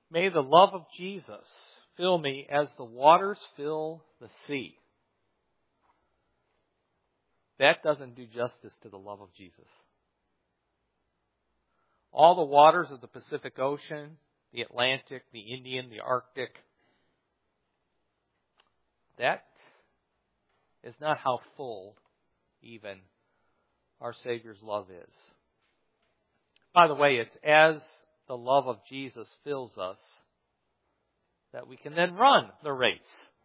May the love of Jesus fill me as the waters fill the sea. That doesn't do justice to the love of Jesus. All the waters of the Pacific Ocean, the Atlantic, the Indian, the Arctic, that is not how full even our Savior's love is. By the way, it's as the love of Jesus fills us that we can then run the race.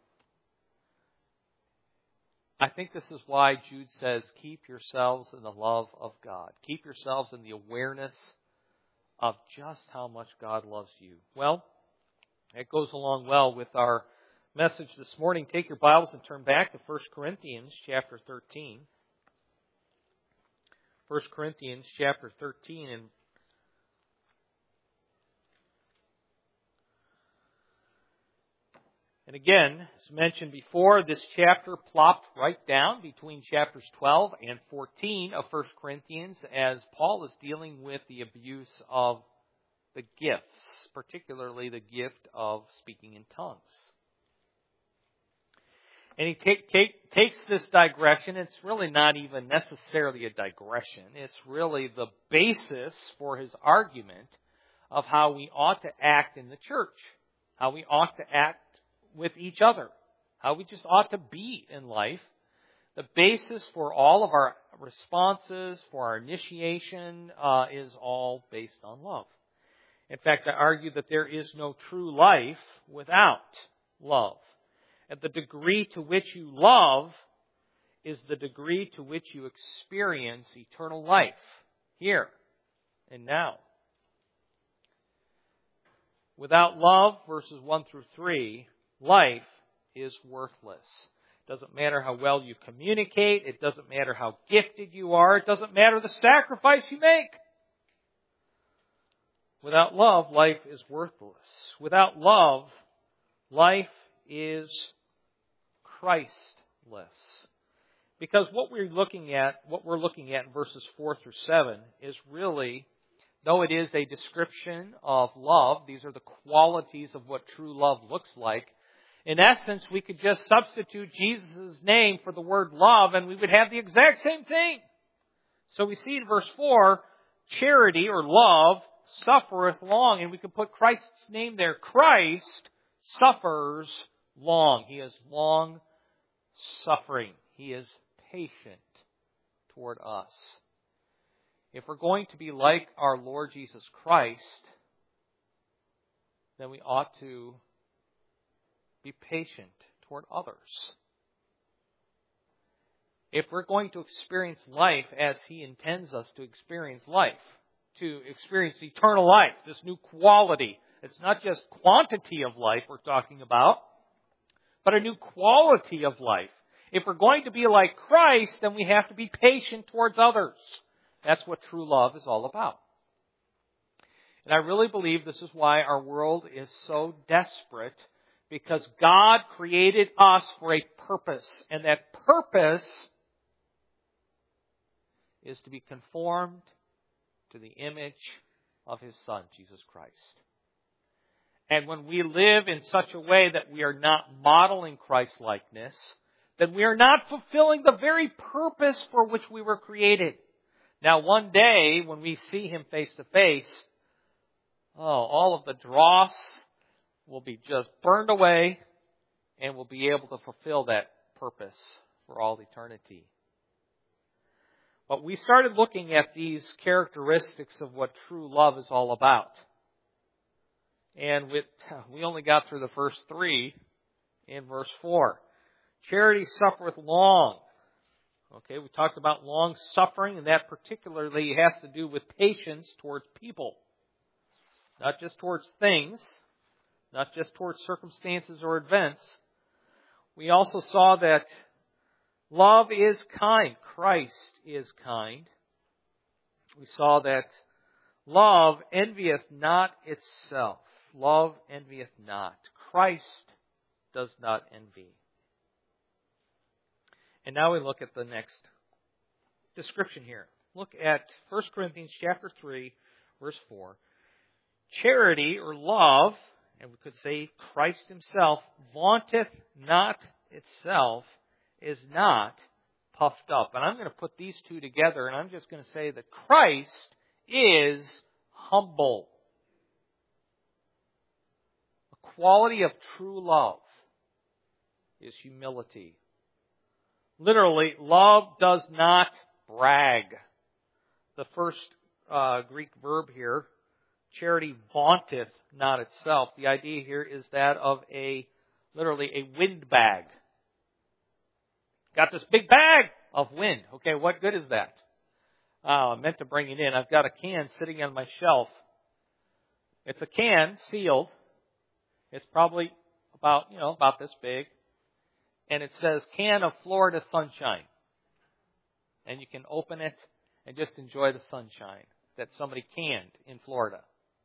I think this is why Jude says, keep yourselves in the love of God. Keep yourselves in the awareness of just how much God loves you. Well, it goes along well with our message this morning. Take your Bibles and turn back to 1 Corinthians chapter 13. 1 Corinthians chapter 13 and again, as mentioned before, this chapter plopped right down between chapters 12 and 14 of 1 Corinthians as Paul is dealing with the abuse of the gifts, particularly the gift of speaking in tongues. And he takes this digression. It's really not even necessarily a digression. It's really the basis for his argument of how we ought to act in the church, how we ought to act with each other, how we just ought to be in life. The basis for all of our responses, for our initiation, is all based on love. In fact, I argue that there is no true life without love. And the degree to which you love is the degree to which you experience eternal life here and now. Without love, verses 1 through 3, life is worthless. It doesn't matter how well you communicate. It doesn't matter how gifted you are. It doesn't matter the sacrifice you make. Without love, life is worthless. Without love, life is Christless. Because what we're looking at in verses 4 through 7 is really, though it is a description of love, these are the qualities of what true love looks like. In essence, we could just substitute Jesus' name for the word love and we would have the exact same thing. So we see in verse 4, charity or love suffereth long, and we could put Christ's name there. Christ suffers long. He is long suffering. He is patient toward us. If we're going to be like our Lord Jesus Christ, then we ought to be patient toward others. If we're going to experience life as He intends us to experience life, to experience eternal life, this new quality, it's not just quantity of life we're talking about, but a new quality of life. If we're going to be like Christ, then we have to be patient towards others. That's what true love is all about. And I really believe this is why our world is so desperate, because God created us for a purpose. And that purpose is to be conformed to the image of His Son, Jesus Christ. And when we live in such a way that we are not modeling Christ-likeness, then we are not fulfilling the very purpose for which we were created. Now, one day, when we see Him face to face, all of the dross will be just burned away, and we'll be able to fulfill that purpose for all eternity. But we started looking at these characteristics of what true love is all about. And we only got through the first 3 in verse 4. Charity suffereth long. Okay, we talked about long suffering, and that particularly has to do with patience towards people. Not just towards things, not just towards circumstances or events. We also saw that love is kind. Christ is kind. We saw that love envieth not itself. Love envieth not. Christ does not envy. And now we look at the next description here. Look at 1 Corinthians chapter 3, verse 4. Charity or love and we could say Christ himself, vaunteth not itself, is not puffed up. And I'm going to put these two together, and I'm just going to say that Christ is humble. A quality of true love is humility. Literally, love does not brag. The first Greek verb here, charity vaunteth not itself. The idea here is that of literally a wind bag. Got this big bag of wind. Okay, what good is that? I meant to bring it in. I've got a can sitting on my shelf. It's a can, sealed. It's probably about this big. And it says, can of Florida sunshine. And you can open it and just enjoy the sunshine that somebody canned in Florida.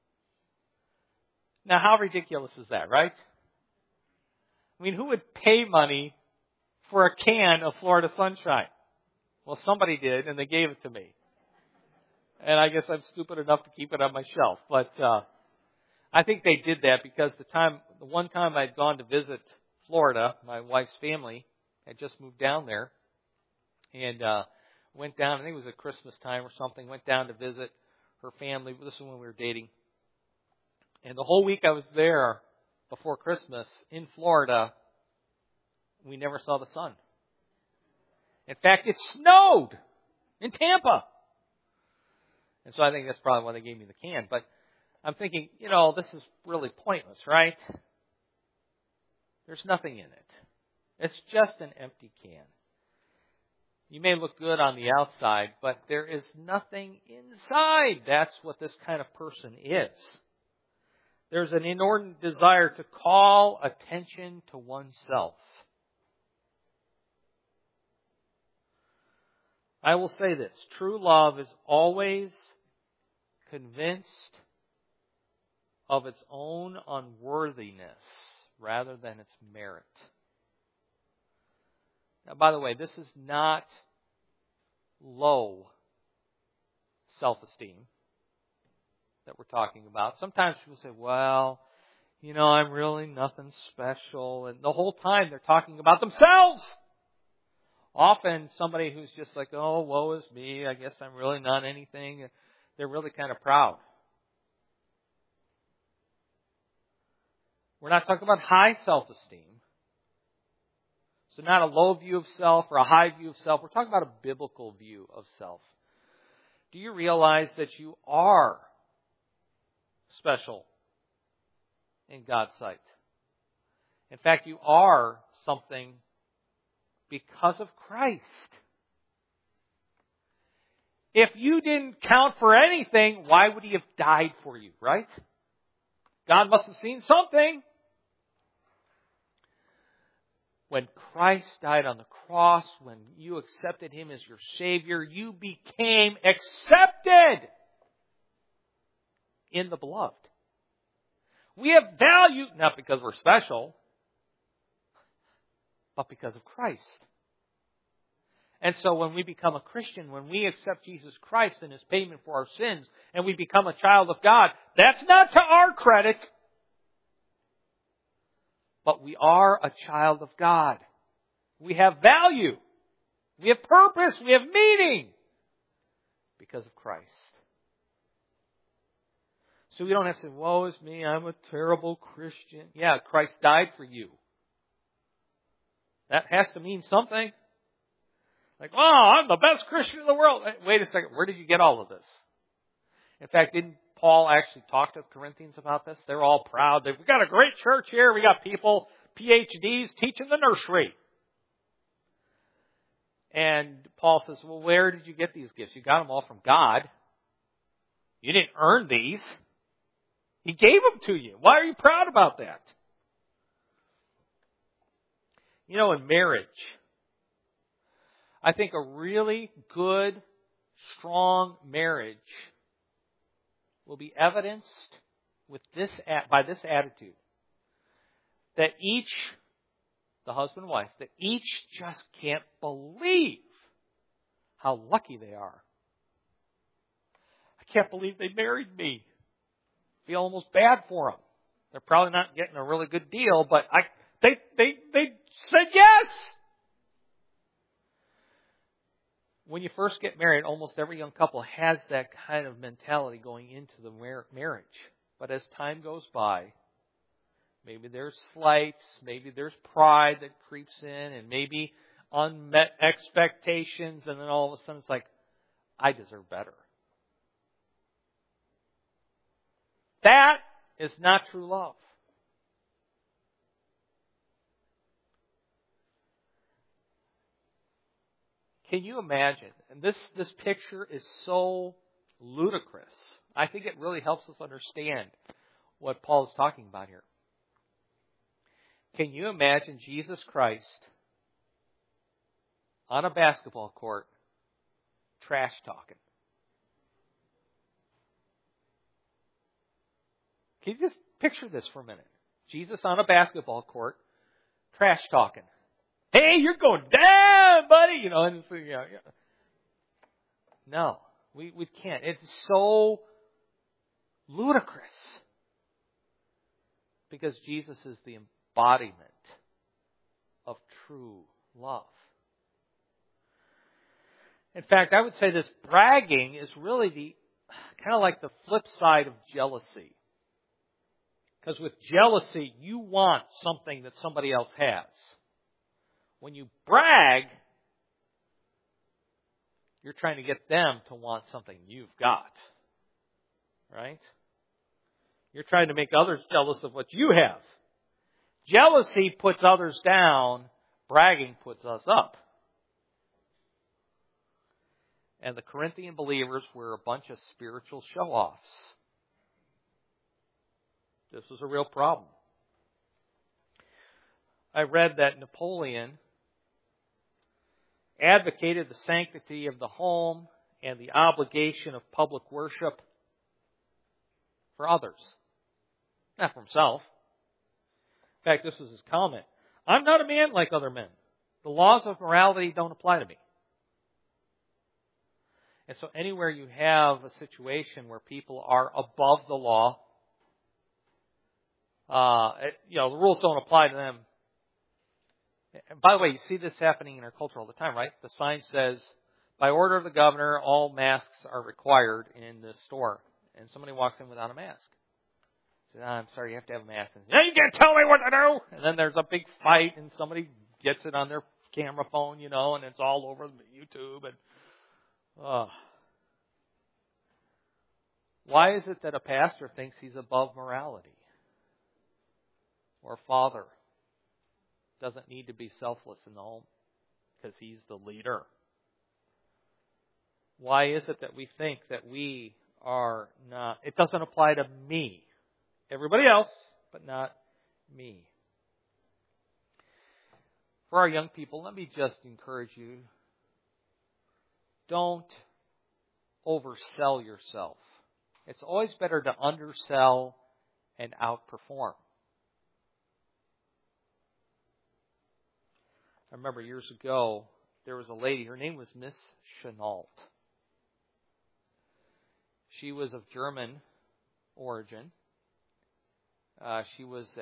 Now, how ridiculous is that, right? I mean, who would pay money for a can of Florida sunshine? Well, somebody did, and they gave it to me. And I guess I'm stupid enough to keep it on my shelf. But I think they did that because the one time I'd gone to visit Florida, my wife's family had just moved down there, and went down, I think it was at Christmas time or something, went down to visit her family. This is when we were dating. And the whole week I was there before Christmas in Florida, we never saw the sun. In fact, it snowed in Tampa. And so I think that's probably why they gave me the can. But I'm thinking, this is really pointless, right? There's nothing in it. It's just an empty can. You may look good on the outside, but there is nothing inside. That's what this kind of person is. There's an inordinate desire to call attention to oneself. I will say this. True love is always convinced of its own unworthiness rather than its merit. Now, by the way, this is not low self-esteem that we're talking about. Sometimes people say, well, I'm really nothing special. And the whole time they're talking about themselves. Often somebody who's just like, oh, woe is me. I guess I'm really not anything. They're really kind of proud. We're not talking about high self-esteem. So not a low view of self or a high view of self. We're talking about a biblical view of self. Do you realize that you are special in God's sight? In fact, you are something because of Christ. If you didn't count for anything, why would He have died for you, right? God must have seen something. When Christ died on the cross, when you accepted Him as your Savior, you became accepted in the beloved. We have value, not because we're special, but because of Christ. And so when we become a Christian, when we accept Jesus Christ and His payment for our sins, and we become a child of God, that's not to our credit. But we are a child of God. We have value. We have purpose. We have meaning. Because of Christ. So we don't have to say, woe is me, I'm a terrible Christian. Yeah, Christ died for you. That has to mean something. Like, oh, I'm the best Christian in the world. Wait a second, where did you get all of this? In fact, didn't Paul actually talk to the Corinthians about this? They're all proud. We've got a great church here. We got people, PhDs, teaching the nursery. And Paul says, well, where did you get these gifts? You got them all from God. You didn't earn these. He gave them to you. Why are you proud about that? In marriage, I think a really good, strong marriage will be evidenced by this attitude. That each, the husband and wife, that each just can't believe how lucky they are. I can't believe they married me. I feel almost bad for them. They're probably not getting a really good deal, but they said yes. When you first get married, almost every young couple has that kind of mentality going into the marriage. But as time goes by, maybe there's slights, maybe there's pride that creeps in, and maybe unmet expectations, and then all of a sudden it's like, I deserve better. That is not true love. Can you imagine? And this picture is so ludicrous. I think it really helps us understand what Paul is talking about here. Can you imagine Jesus Christ on a basketball court trash talking? Can you just picture this for a minute? Jesus on a basketball court trash talking. Hey, you're going down, buddy. You know, and it's, yeah. No, we can't. It's so ludicrous. Because Jesus is the embodiment of true love. In fact, I would say this bragging is really kind of like the flip side of jealousy. Because with jealousy, you want something that somebody else has. When you brag, you're trying to get them to want something you've got. Right? You're trying to make others jealous of what you have. Jealousy puts others down. Bragging puts us up. And the Corinthian believers were a bunch of spiritual show-offs. This was a real problem. I read that Napoleon advocated the sanctity of the home and the obligation of public worship for others, not for himself. In fact, this was his comment. I'm not a man like other men. The laws of morality don't apply to me. And so anywhere you have a situation where people are above the law, the rules don't apply to them. And by the way, you see this happening in our culture all the time, right? The sign says, by order of the governor, all masks are required in this store. And somebody walks in without a mask. Says, I'm sorry, you have to have a mask. And, you can't tell me what to do! And then there's a big fight, and somebody gets it on their camera phone, and it's all over YouTube. And why is it that a pastor thinks he's above morality? Or a father doesn't need to be selfless in the home because he's the leader? Why is it that we think that we are not, it doesn't apply to me? Everybody else, but not me. For our young people, let me just encourage you. Don't oversell yourself. It's always better to undersell and outperform. I remember years ago, there was a lady, her name was Miss Chenault. She was of German origin. She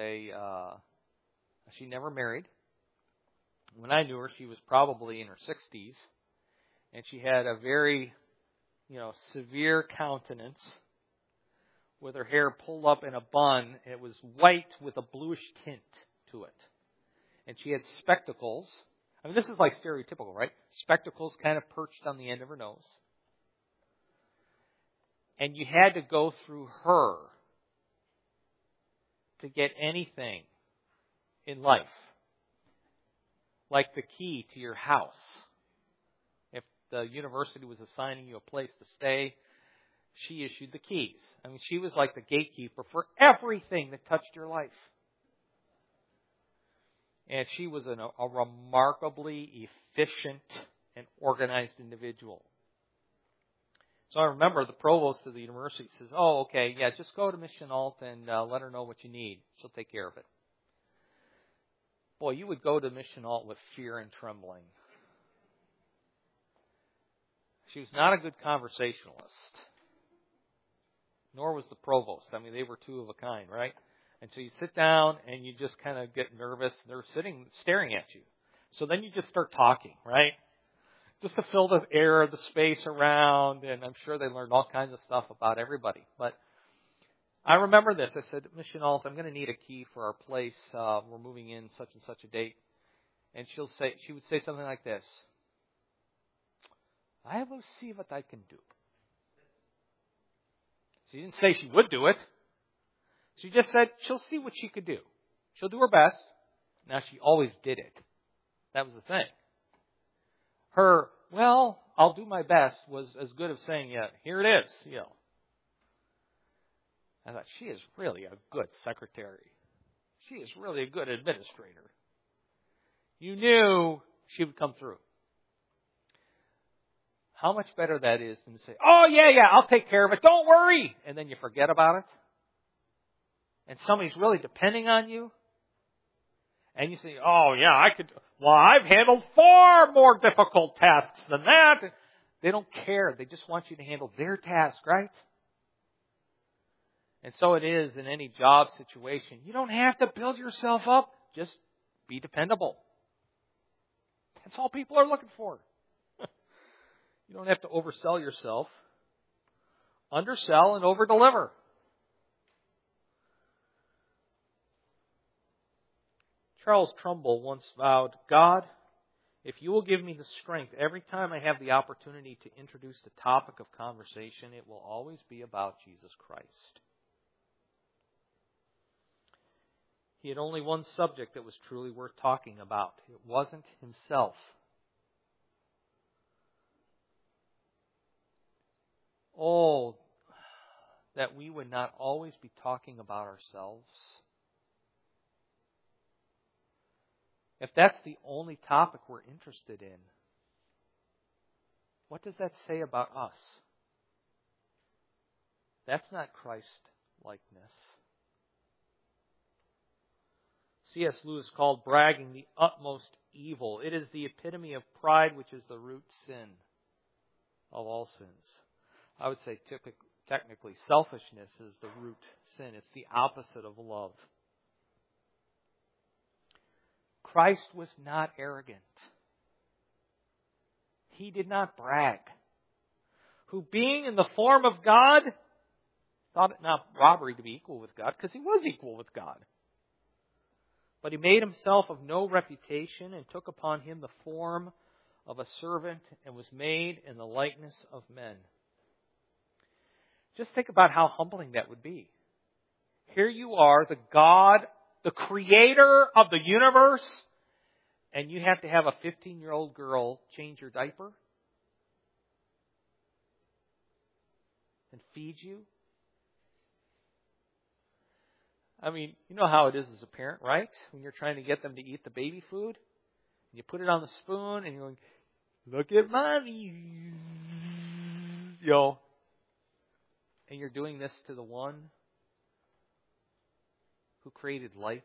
never married. When I knew her, she was probably in her 60s. And she had a very, severe countenance with her hair pulled up in a bun. It was white with a bluish tint to it. And she had spectacles. I mean, this is like stereotypical, right? Spectacles kind of perched on the end of her nose. And you had to go through her to get anything in life. Like the key to your house. If the university was assigning you a place to stay, she issued the keys. I mean, she was like the gatekeeper for everything that touched your life. And she was a remarkably efficient and organized individual. So I remember the provost of the university says, just go to Miss Chenault and let her know what you need. She'll take care of it. Boy, you would go to Miss Chenault with fear and trembling. She was not a good conversationalist. Nor was the provost. I mean, they were two of a kind, right? And so you sit down and you just kind of get nervous. They're staring at you. So then you just start talking, right? Just to fill the air, the space around, and I'm sure they learned all kinds of stuff about everybody. But I remember this. I said, Miss Chenault, I'm going to need a key for our place. We're moving in such and such a date. And she would say something like this. I will see what I can do. She didn't say she would do it. She just said she'll see what she could do. She'll do her best. Now, she always did it. That was the thing. Her, well, I'll do my best was as good as saying, yeah, here it is. You know. I thought, she is really a good secretary. She is really a good administrator. You knew she would come through. How much better that is than to say, oh, yeah, I'll take care of it. Don't worry. And then you forget about it. And somebody's really depending on you. And you say, oh, yeah, I've handled far more difficult tasks than that. They don't care. They just want you to handle their task, right? And so it is in any job situation. You don't have to build yourself up. Just be dependable. That's all people are looking for. You don't have to oversell yourself. Undersell and overdeliver. Charles Trumbull once vowed, God, if you will give me the strength every time I have the opportunity to introduce the topic of conversation, it will always be about Jesus Christ. He had only one subject that was truly worth talking about. It wasn't himself. Oh, that we would not always be talking about ourselves. If that's the only topic we're interested in, what does that say about us? That's not Christ-likeness. C.S. Lewis called bragging the utmost evil. It is the epitome of pride, which is the root sin of all sins. I would say technically selfishness is the root sin. It's the opposite of love. Christ was not arrogant. He did not brag. Who being in the form of God, thought it not robbery to be equal with God, because he was equal with God. But he made himself of no reputation and took upon him the form of a servant and was made in the likeness of men. Just think about how humbling that would be. Here you are, the God, the creator of the universe, and you have to have a 15-year-old girl change your diaper and feed you. I mean, you know how it is as a parent, right? When you're trying to get them to eat the baby food, you put it on the spoon and you're going, look at mommy. And you're doing this to the one who created light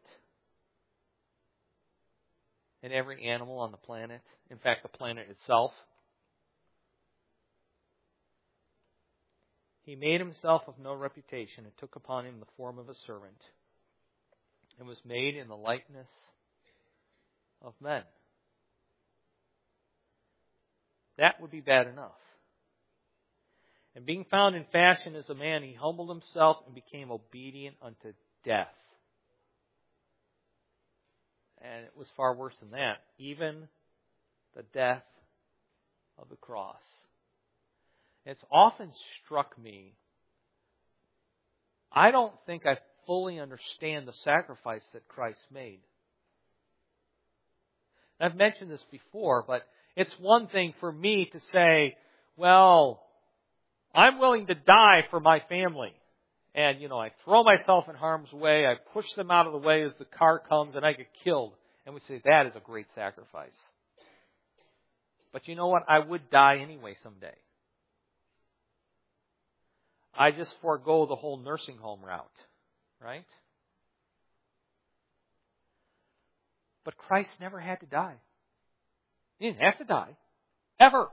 and every animal on the planet. In fact, the planet itself. He made himself of no reputation and took upon him the form of a servant and was made in the likeness of men. That would be bad enough. And being found in fashion as a man, he humbled himself and became obedient unto death. And it was far worse than that. Even the death of the cross. It's often struck me, I don't think I fully understand the sacrifice that Christ made. I've mentioned this before, but it's one thing for me to say, well, I'm willing to die for my family. And, I throw myself in harm's way. I push them out of the way as the car comes and I get killed. And we say, that is a great sacrifice. But you know what? I would die anyway someday. I just forego the whole nursing home route. Right? But Christ never had to die. He didn't have to die. Ever.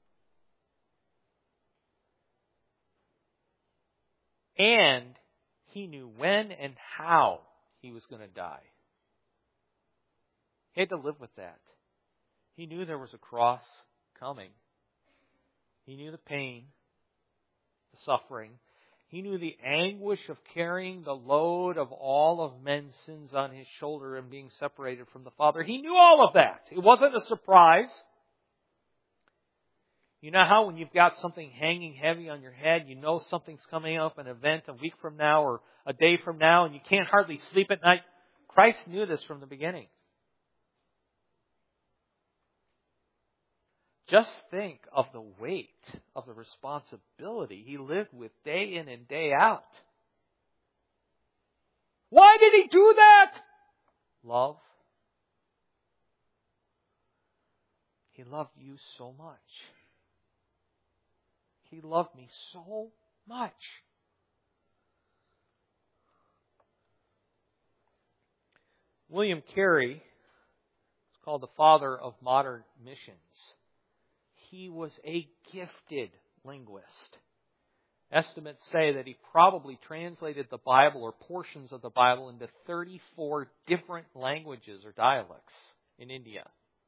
And he knew when and how he was going to die. He had to live with that. He knew there was a cross coming. He knew the pain, the suffering. He knew the anguish of carrying the load of all of men's sins on his shoulder and being separated from the Father. He knew all of that. It wasn't a surprise. You know how when you've got something hanging heavy on your head, you know something's coming up, an event a week from now or a day from now, and you can't hardly sleep at night? Christ knew this from the beginning. Just think of the weight of the responsibility he lived with day in and day out. Why did he do that? Love. He loved you so much. He loved me so much. William Carey is called the father of modern missions. He was a gifted linguist. Estimates say that he probably translated the Bible or portions of the Bible into 34 different languages or dialects in India.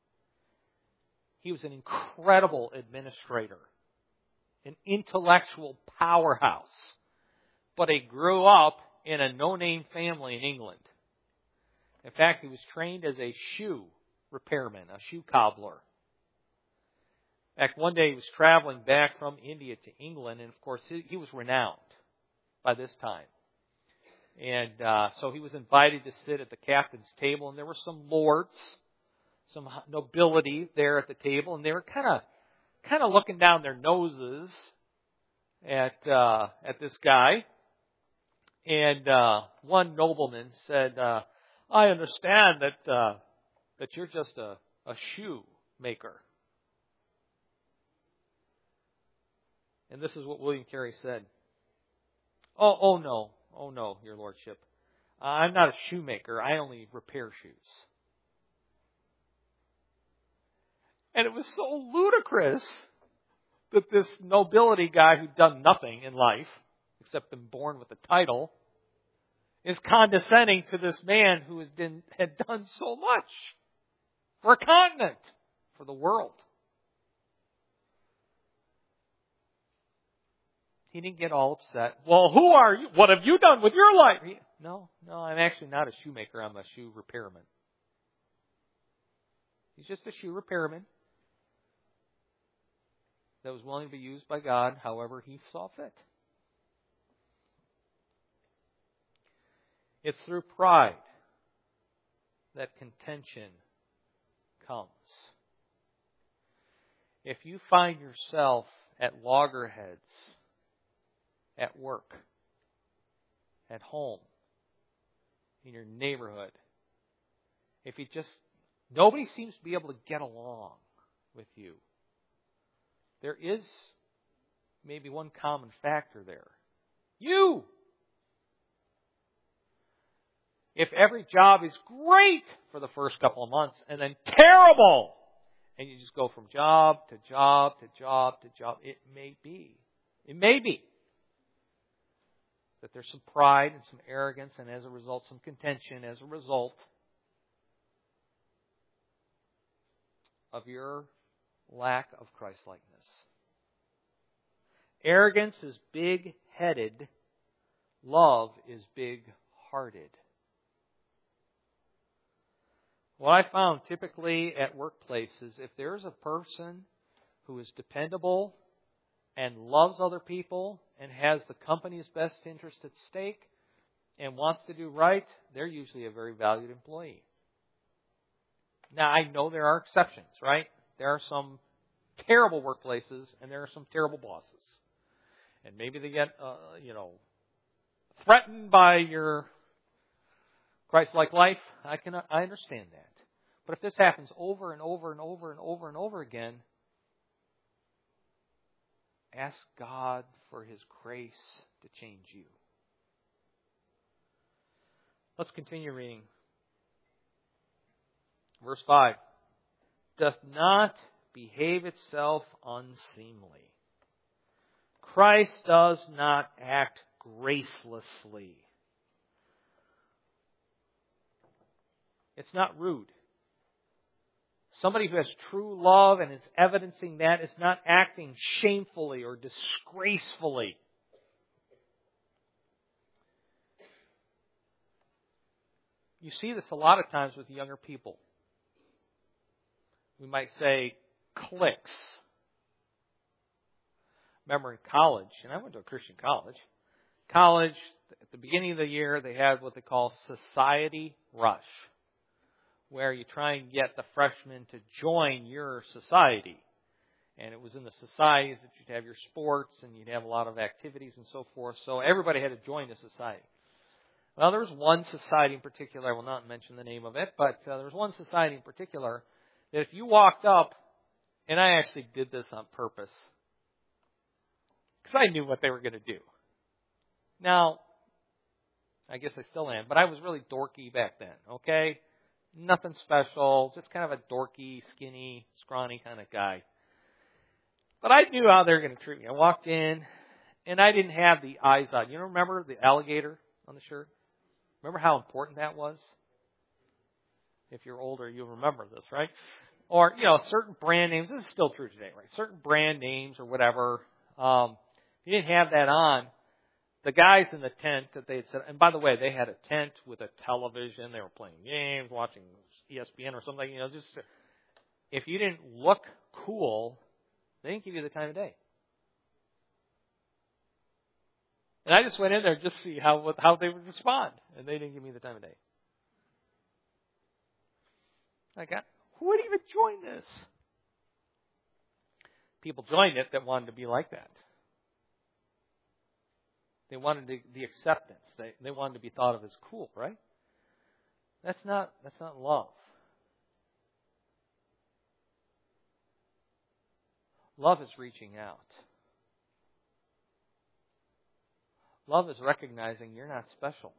He was an incredible administrator, an intellectual powerhouse, but he grew up in a no-name family in England. In fact, he was trained as a shoe repairman, a shoe cobbler. In fact, one day he was traveling back from India to England, and of course he was renowned by this time. And so he was invited to sit at the captain's table, and there were some lords, some nobility there at the table, and they were kind of looking down their noses at this guy. And one nobleman said, "I understand that you're just a shoe maker." And this is what William Carey said. Oh no, your lordship. I'm not a shoemaker. I only repair shoes. And it was so ludicrous that this nobility guy who'd done nothing in life, except been born with a title, is condescending to this man who had done so much for a continent, for the world. He didn't get all upset. Well, who are you? What have you done with your life? No, I'm actually not a shoemaker. I'm a shoe repairman. He's just a shoe repairman that was willing to be used by God however he saw fit. It's through pride that contention comes. If you find yourself at loggerheads, at work, at home, in your neighborhood, if you just, nobody seems to be able to get along with you, there is maybe one common factor there. You! If every job is great for the first couple of months and then terrible, and you just go from job to job to job to job, it may be that there's some pride and some arrogance, and as a result, some contention as a result of your lack of Christ-likeness. Arrogance is big-headed. Love is big-hearted. What I found typically at workplaces, if there's a person who is dependable and loves other people and has the company's best interest at stake and wants to do right, they're usually a very valued employee. Now, I know there are exceptions, right? There are some terrible workplaces and there are some terrible bosses. And maybe they get, threatened by your Christ-like life. I understand that. But if this happens over and over and over and over and over again, ask God for His grace to change you. Let's continue reading. Verse 5. Doth not behave itself unseemly. Christ does not act gracelessly. It's not rude. Somebody who has true love and is evidencing that is not acting shamefully or disgracefully. You see this a lot of times with younger people. We might say cliques. Remember in college, and I went to a Christian college, at the beginning of the year, they had what they call Society Rush, where you try and get the freshmen to join your society. And it was in the societies that you'd have your sports and you'd have a lot of activities and so forth. So everybody had to join the society. Well, there was one society in particular, I will not mention the name of it, but there was one society in particular that if you walked up, and I actually did this on purpose, because I knew what they were going to do. Now, I guess I still am, but I was really dorky back then, okay? Nothing special, just kind of a dorky, skinny, scrawny kind of guy. But I knew how they were going to treat me. I walked in, and I didn't have the eyes on. You remember the alligator on the shirt? Remember how important that was? If you're older, you'll remember this, right? Or, certain brand names. This is still true today, right? Certain brand names or whatever. If you didn't have that on, the guys in the tent that they had set, and by the way, they had a tent with a television. They were playing games, watching ESPN or something. Just if you didn't look cool, they didn't give you the time of day. And I just went in there just to see how they would respond, and they didn't give me the time of day. Who would even join this? People joined it that wanted to be like that. They wanted the acceptance. They wanted to be thought of as cool, right? That's not love. Love is reaching out. Love is recognizing you're not special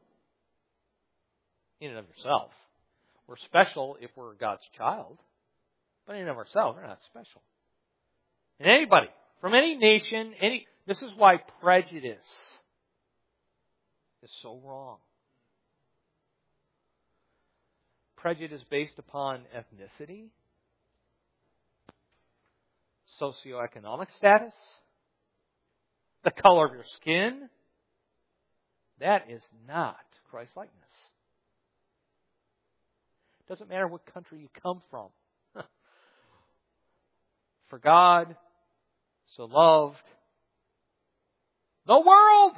in and of yourself. We're special if we're God's child, but in and of ourselves, we're not special. And anybody, from any nation, this is why prejudice is so wrong. Prejudice based upon ethnicity, socioeconomic status, the color of your skin, that is not Christ-likeness. Doesn't matter what country you come from. For God so loved the world.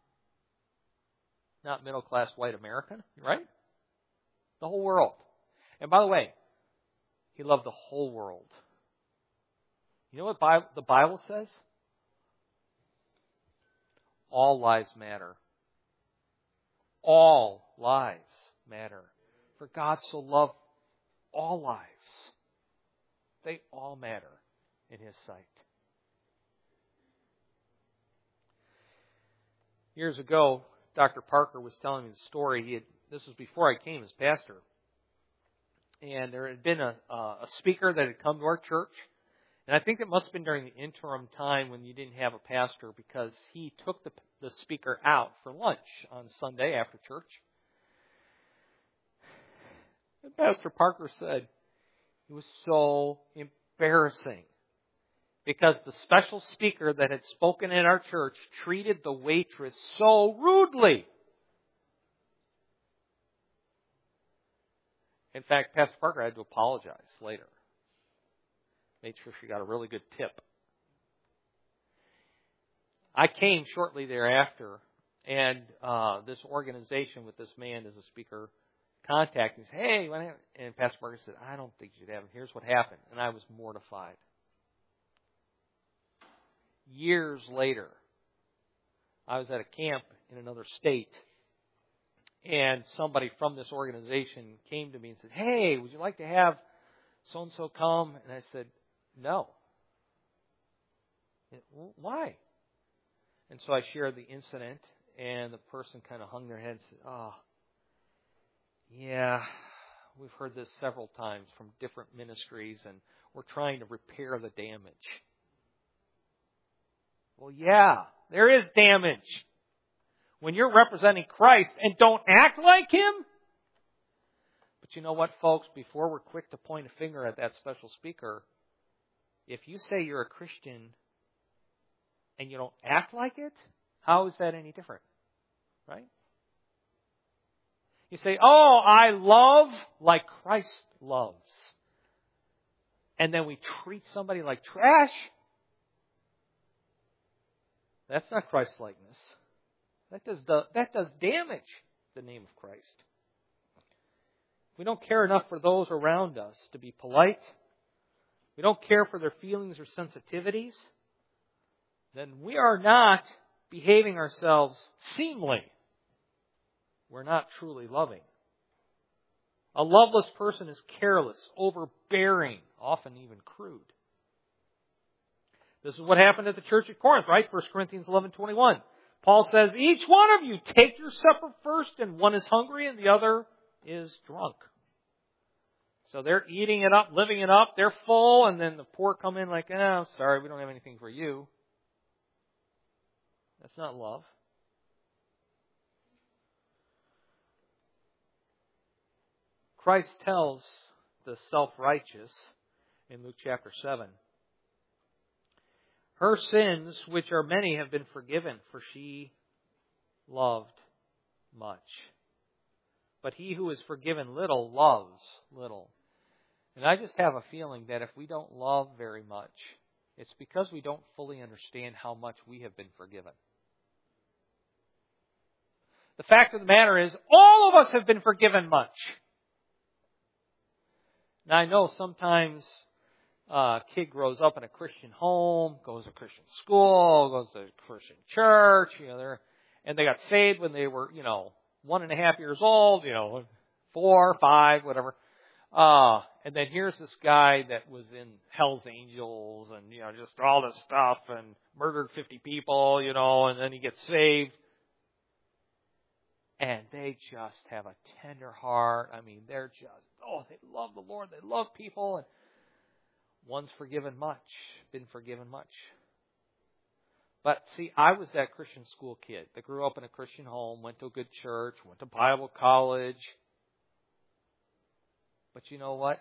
Not middle-class white American, right? The whole world. And by the way, He loved the whole world. You know what the Bible says? All lives matter. All lives matter. For God so loved all lives. They all matter in His sight. Years ago, Dr. Parker was telling me the story. This was before I came as pastor. And there had been a speaker that had come to our church. And I think it must have been during the interim time when you didn't have a pastor, because he took the speaker out for lunch on Sunday after church. And Pastor Parker said it was so embarrassing because the special speaker that had spoken in our church treated the waitress so rudely. In fact, Pastor Parker had to apologize later. Made sure she got a really good tip. I came shortly thereafter, and this organization with this man as a speaker contacted me and said, "Hey," and Pastor Parker said, "I don't think you should have him. Here's what happened." And I was mortified. Years later, I was at a camp in another state, and somebody from this organization came to me and said, "Hey, would you like to have so-and-so come?" And I said, "No." "Why?" And so I shared the incident, and the person kind of hung their head and said, "Oh, yeah, we've heard this several times from different ministries, and we're trying to repair the damage." Well, yeah, there is damage when you're representing Christ and don't act like Him. But But you know what, folks? Before we're quick to point a finger at that special speaker, if you say you're a Christian and you don't act like it, how is that any different? Right? You say, oh, I love like Christ loves. And then we treat somebody like trash. That's not Christ-likeness. That does damage the name of Christ. We don't care enough for those around us to be polite. We don't care for their feelings or sensitivities. Then we are not behaving ourselves seemly. We're not truly loving. A loveless person is careless, overbearing, often even crude. This is what happened at the church at Corinth, right? 1 Corinthians 11:21. Paul says, each one of you take your supper first, and one is hungry and the other is drunk. So they're eating it up, living it up. They're full, and then the poor come in like, oh, sorry, we don't have anything for you. That's not love. Christ tells the self-righteous in Luke chapter 7, her sins, which are many, have been forgiven, for she loved much. But he who is forgiven little loves little. And I just have a feeling that if we don't love very much, it's because we don't fully understand how much we have been forgiven. The fact of the matter is, all of us have been forgiven much. Now I know sometimes a kid grows up in a Christian home, goes to Christian school, goes to a Christian church, and they got saved when they were, 1.5 years old, 4, 5, whatever. And then here's this guy that was in Hell's Angels and, just all this stuff and murdered 50 people, and then he gets saved. And they just have a tender heart. I mean, they're just, they love the Lord. They love people. And one's forgiven much, been forgiven much. But see, I was that Christian school kid that grew up in a Christian home, went to a good church, went to Bible college. But you know what?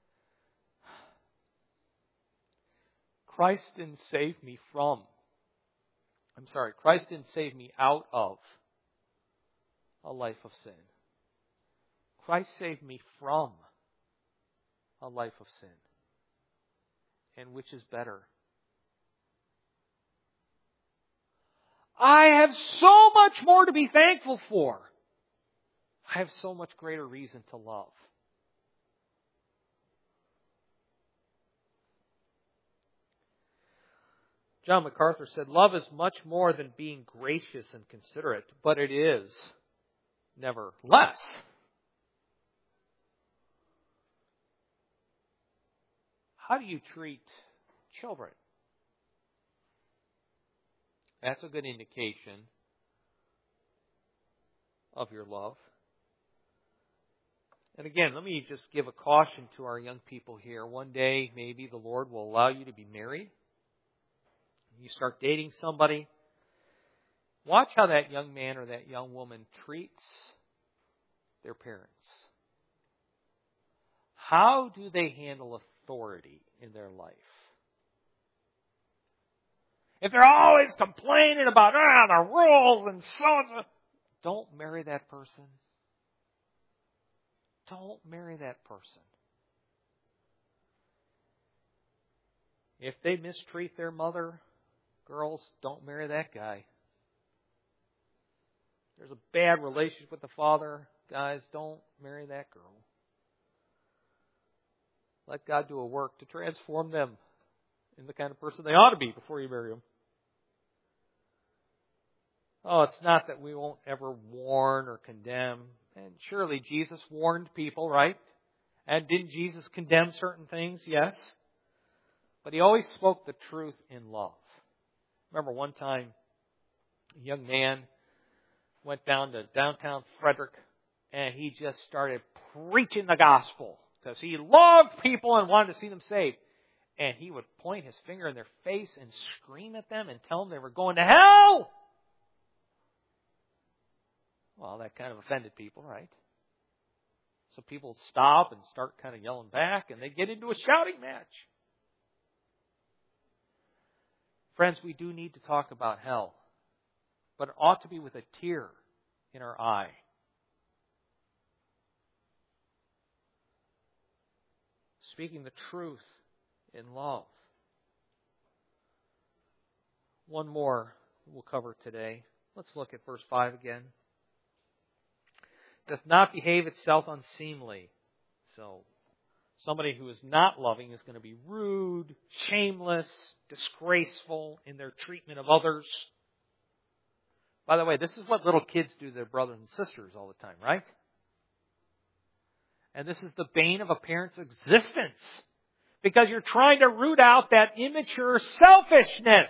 Christ didn't save me out of a life of sin. Christ saved me from a life of sin. And which is better? I have so much more to be thankful for. I have so much greater reason to love. John MacArthur said, love is much more than being gracious and considerate, but it is never less. How do you treat children? That's a good indication of your love. And again, let me just give a caution to our young people here. One day, maybe the Lord will allow you to be married. You start dating somebody. Watch how that young man or that young woman treats their parents. How do they handle authority in their life? If they're always complaining about the rules and so, don't marry that person. Don't marry that person. If they mistreat their mother, girls, don't marry that guy. There's a bad relationship with the father, guys, don't marry that girl. Let God do a work to transform them in the kind of person they ought to be before you marry them. Oh, it's not that we won't ever warn or condemn. And surely Jesus warned people, right? And didn't Jesus condemn certain things? Yes. But he always spoke the truth in love. Remember one time, a young man went down to downtown Frederick and he just started preaching the gospel because he loved people and wanted to see them saved. And he would point his finger in their face and scream at them and tell them they were going to hell. Well, that kind of offended people, right? So people would stop and start kind of yelling back, and they'd get into a shouting match. Friends, we do need to talk about hell, but it ought to be with a tear in our eye. Speaking the truth in love. One more we'll cover today. Let's look at verse 5 again. Doth not behave itself unseemly. So, somebody who is not loving is going to be rude, shameless, disgraceful in their treatment of others. By the way, this is what little kids do to their brothers and sisters all the time, right? And this is the bane of a parent's existence. Because you're trying to root out that immature selfishness.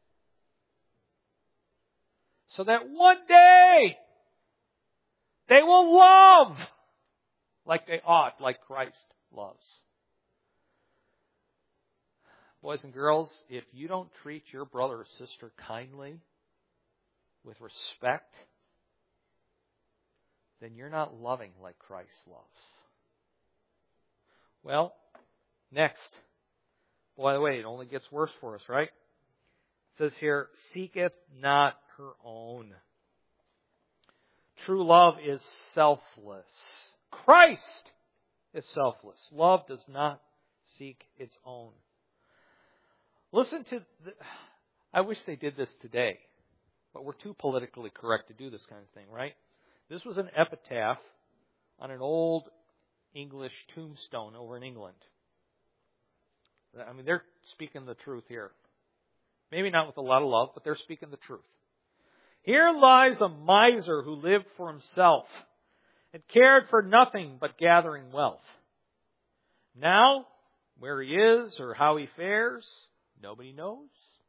So that one day they will love like they ought, like Christ loves. Boys and girls, if you don't treat your brother or sister kindly, with respect, then you're not loving like Christ loves. Well, next. By the way, it only gets worse for us, right? It says here, seeketh not her own. True love is selfless. Christ is selfless. Love does not seek its own. Listen to I wish they did this today, but we're too politically correct to do this kind of thing, right? This was an epitaph on an old English tombstone over in England. I mean, they're speaking the truth here. Maybe not with a lot of love, but they're speaking the truth. Here lies a miser who lived for himself and cared for nothing but gathering wealth. Now, where he is or how he fares, nobody knows.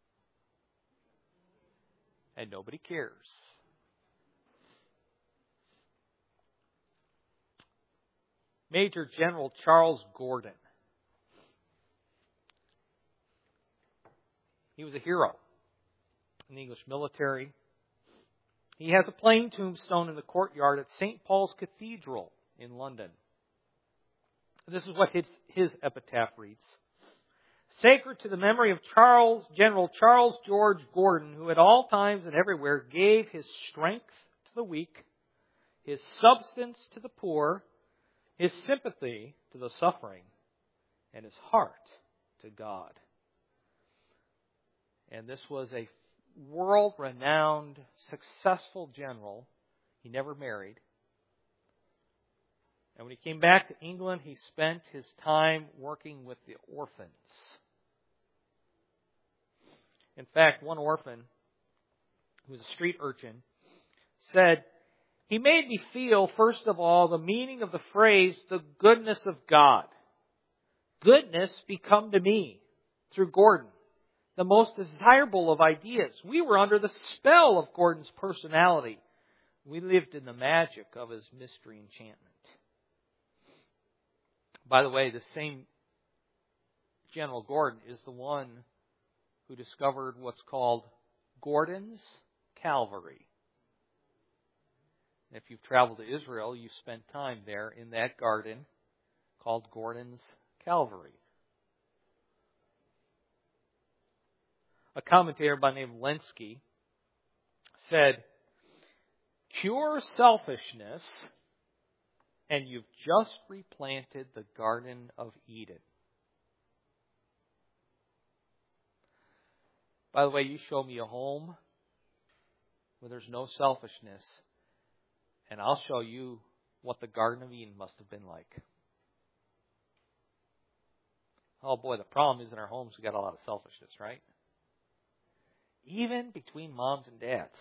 And nobody cares. Major General Charles Gordon. He was a hero in the English military. He has a plain tombstone in the courtyard at St. Paul's Cathedral in London. This is what his epitaph reads. Sacred to the memory of General Charles George Gordon, who at all times and everywhere gave his strength to the weak, his substance to the poor, his sympathy to the suffering, and his heart to God. And this was a world-renowned, successful general. He never married. And when he came back to England, he spent his time working with the orphans. In fact, one orphan, who was a street urchin, said, "He made me feel, first of all, the meaning of the phrase, the goodness of God. Goodness become to me, through Gordon, the most desirable of ideas. We were under the spell of Gordon's personality. We lived in the magic of his mystery enchantment." By the way, the same General Gordon is the one who discovered what's called Gordon's Calvary. If you've traveled to Israel, you've spent time there in that garden called Gordon's Calvary. A commentator by the name of Lenski said, "Cure selfishness, and you've just replanted the Garden of Eden." By the way, you show me a home where there's no selfishness, and I'll show you what the Garden of Eden must have been like. Oh boy, the problem is in our homes we got a lot of selfishness, right? Even between moms and dads.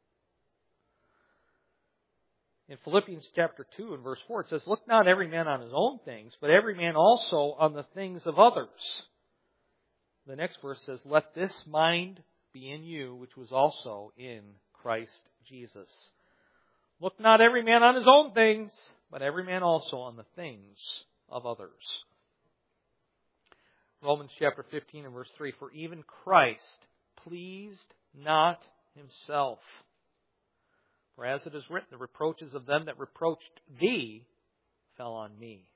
In Philippians chapter 2 and verse 4, it says, "Look not every man on his own things, but every man also on the things of others." The next verse says, "Let this mind be in you, which was also in Christ Jesus." Look not every man on his own things, but every man also on the things of others. Romans chapter 15 and verse 3, "For even Christ pleased not himself. For as it is written, the reproaches of them that reproached thee fell on me.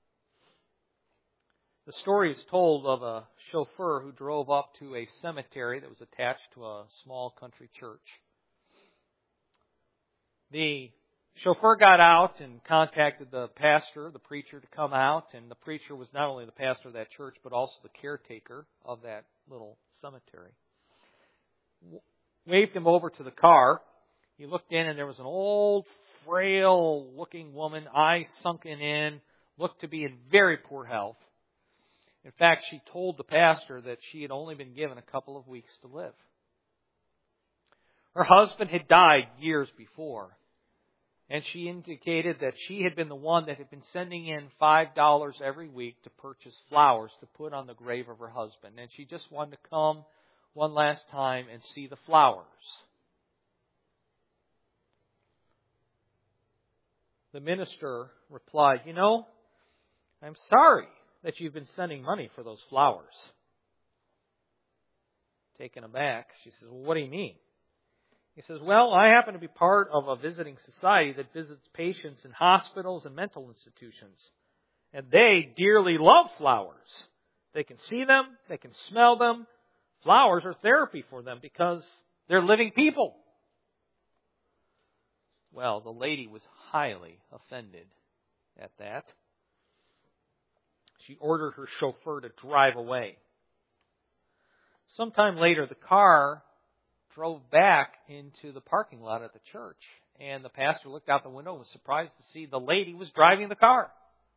The story is told of a chauffeur who drove up to a cemetery that was attached to a small country church. The chauffeur got out and contacted the pastor, the preacher, to come out, and the preacher was not only the pastor of that church, but also the caretaker of that little cemetery. Waved him over to the car. He looked in, and there was an old, frail-looking woman, eyes sunken in, looked to be in very poor health. In fact, she told the pastor that she had only been given a couple of weeks to live. Her husband had died years before, and she indicated that she had been the one that had been sending in $5 every week to purchase flowers to put on the grave of her husband. And she just wanted to come one last time and see the flowers. The minister replied, I'm sorry that you've been sending money for those flowers. Taken aback, she says, well, what do you mean? He says, well, I happen to be part of a visiting society that visits patients in hospitals and mental institutions. And they dearly love flowers. They can see them, they can smell them. Flowers are therapy for them because they're living people. Well, the lady was highly offended at that. She ordered her chauffeur to drive away. Sometime later, the car drove back into the parking lot at the church. And the pastor looked out the window and was surprised to see the lady was driving the car.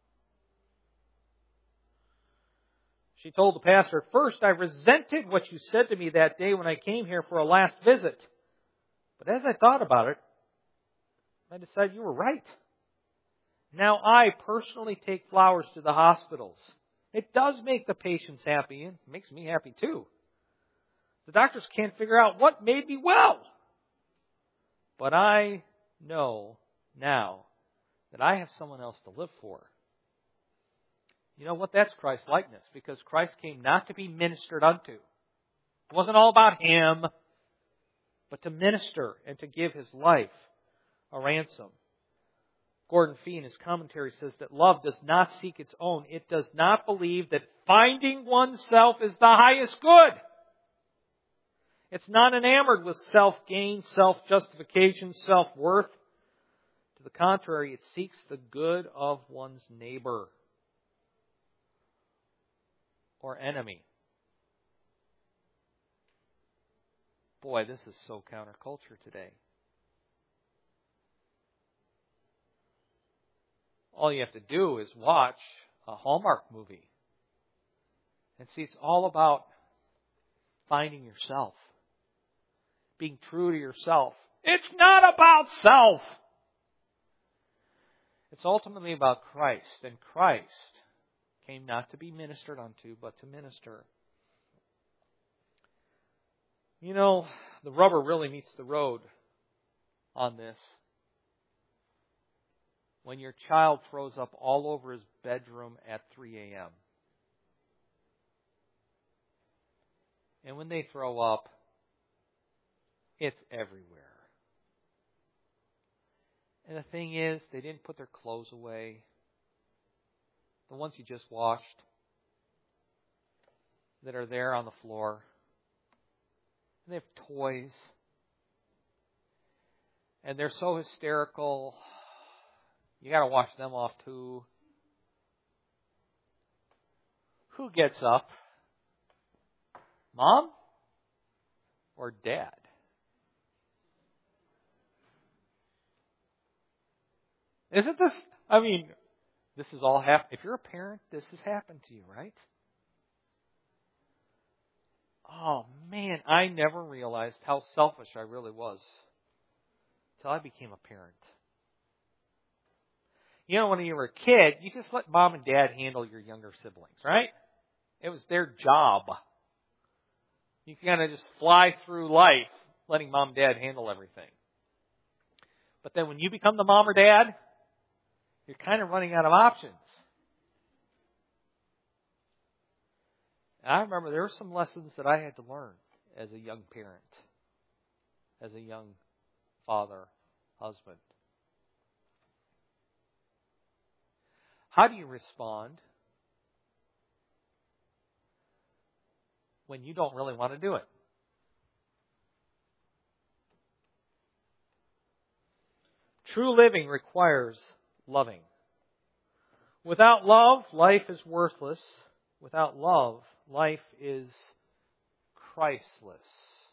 She told the pastor, at first I resented what you said to me that day when I came here for a last visit. But as I thought about it, I decided you were right. Now I personally take flowers to the hospitals. It does make the patients happy, and it makes me happy too. The doctors can't figure out what made me well. But I know now that I have someone else to live for. You know what? That's Christ-likeness, because Christ came not to be ministered unto. It wasn't all about Him, but to minister and to give His life a ransom. Gordon Fee in his commentary says that love does not seek its own. It does not believe that finding oneself is the highest good. It's not enamored with self-gain, self-justification, self-worth. To the contrary, it seeks the good of one's neighbor or enemy. Boy, this is so counterculture today. All you have to do is watch a Hallmark movie and see it's all about finding yourself, being true to yourself. It's not about self. It's ultimately about Christ, and Christ came not to be ministered unto, but to minister. The rubber really meets the road on this. When your child throws up all over his bedroom at 3 a.m. And when they throw up, it's everywhere. And the thing is, they didn't put their clothes away. The ones you just washed that are there on the floor. And they have toys. And they're so hysterical. You got to wash them off too. Who gets up? Mom or Dad? Isn't this, this is all happened. If you're a parent, this has happened to you, right? Oh man, I never realized how selfish I really was until I became a parent. When you were a kid, you just let mom and dad handle your younger siblings, right? It was their job. You kind of just fly through life letting mom and dad handle everything. But then when you become the mom or dad, you're kind of running out of options. And I remember there were some lessons that I had to learn as a young parent, as a young father, husband. How do you respond when you don't really want to do it? True living requires loving. Without love, life is worthless. Without love, life is Christless.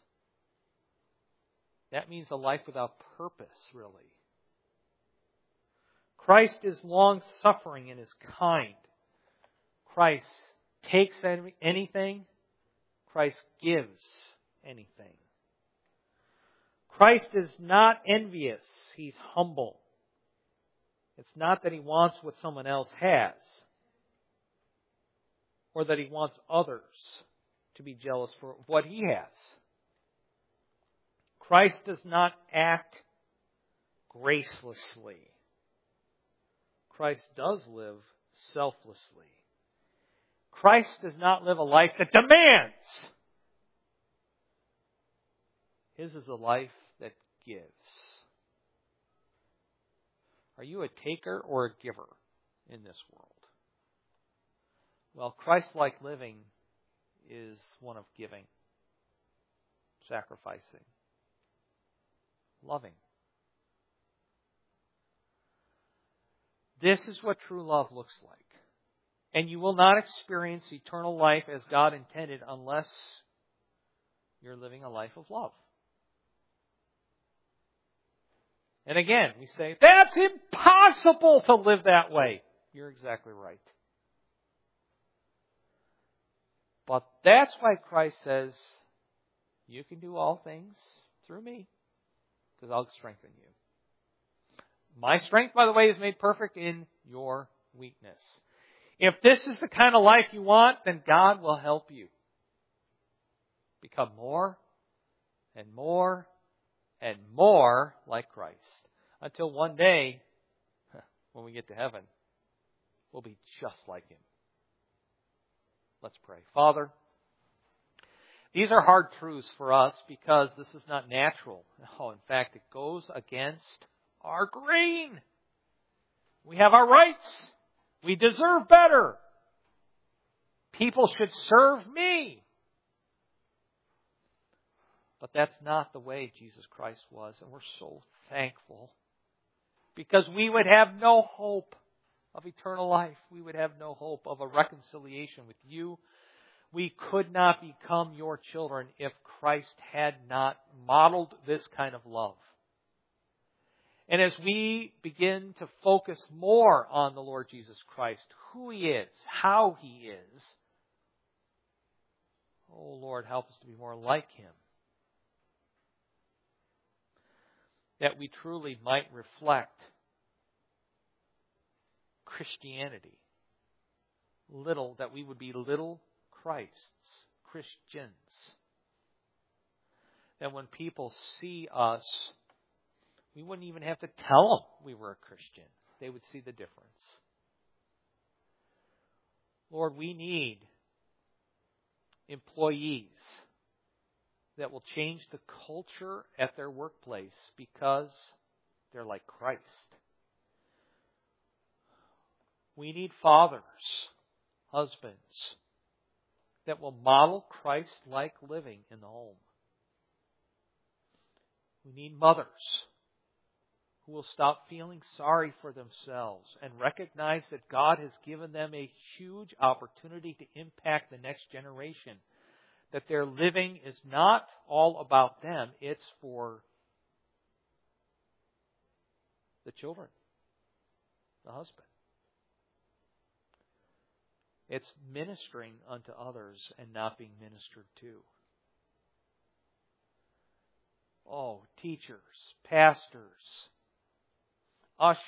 That means a life without purpose, really. Christ is long-suffering and is kind. Christ takes anything. Christ gives anything. Christ is not envious. He's humble. It's not that He wants what someone else has, or that He wants others to be jealous for what He has. Christ does not act gracelessly. Christ does live selflessly. Christ does not live a life that demands. His is a life that gives. Are you a taker or a giver in this world? Well, Christ-like living is one of giving, sacrificing, loving. This is what true love looks like. And you will not experience eternal life as God intended unless you're living a life of love. And again, we say, that's impossible to live that way. You're exactly right. But that's why Christ says, you can do all things through me, because I'll strengthen you. My strength, by the way, is made perfect in your weakness. If this is the kind of life you want, then God will help you become more and more and more like Christ. Until one day, when we get to heaven, we'll be just like Him. Let's pray. Father, these are hard truths for us because this is not natural. No, in fact, it goes against our grain. We have our rights. We deserve better. People should serve me. But that's not the way Jesus Christ was, and we're so thankful. Because we would have no hope of eternal life. We would have no hope of a reconciliation with you. We could not become your children if Christ had not modeled this kind of love. And as we begin to focus more on the Lord Jesus Christ, who He is, how He is, oh Lord, help us to be more like Him. That we truly might reflect Christianity. That we would be little Christs, Christians. That when people see us, we wouldn't even have to tell them we were a Christian. They would see the difference. Lord, we need employees that will change the culture at their workplace because they're like Christ. We need fathers, husbands, that will model Christ-like living in the home. We need mothers who will stop feeling sorry for themselves and recognize that God has given them a huge opportunity to impact the next generation. That their living is not all about them, it's for the children, the husband. It's ministering unto others and not being ministered to. Oh, teachers, pastors, ushers.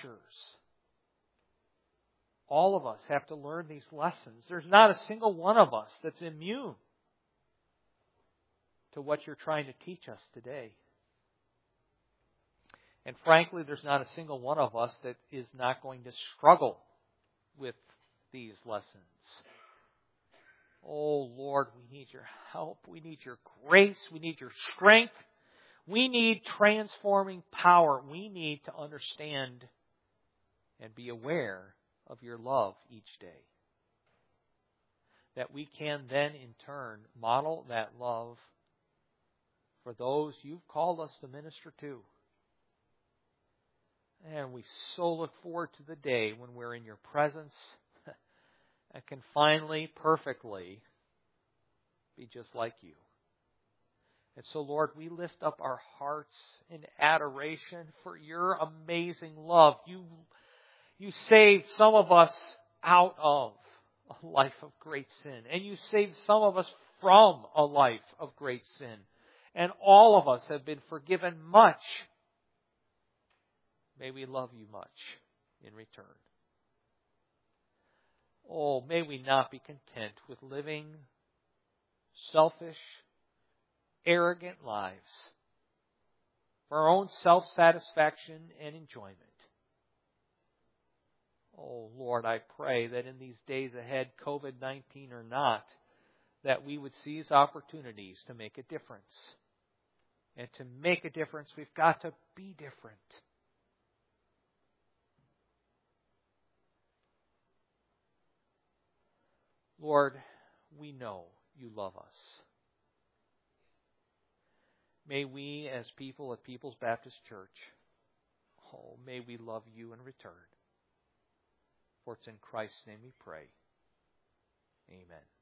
All of us have to learn these lessons. There's not a single one of us that's immune to what you're trying to teach us today. And frankly, there's not a single one of us that is not going to struggle with these lessons. Oh Lord, we need your help. We need your grace. We need your strength. We need transforming power. We need to understand and be aware of your love each day. That we can then in turn model that love for those you've called us to minister to. And we so look forward to the day when we're in your presence and can finally, perfectly be just like you. And so, Lord, we lift up our hearts in adoration for your amazing love. You saved some of us out of a life of great sin. And you saved some of us from a life of great sin. And all of us have been forgiven much. May we love you much in return. Oh, may we not be content with living selfish, arrogant lives for our own self-satisfaction and enjoyment. Oh, Lord, I pray that in these days ahead, COVID-19 or not, that we would seize opportunities to make a difference. And to make a difference, we've got to be different. Lord, we know you love us. May we, as people at People's Baptist Church, may we love you in return. For it's in Christ's name we pray. Amen.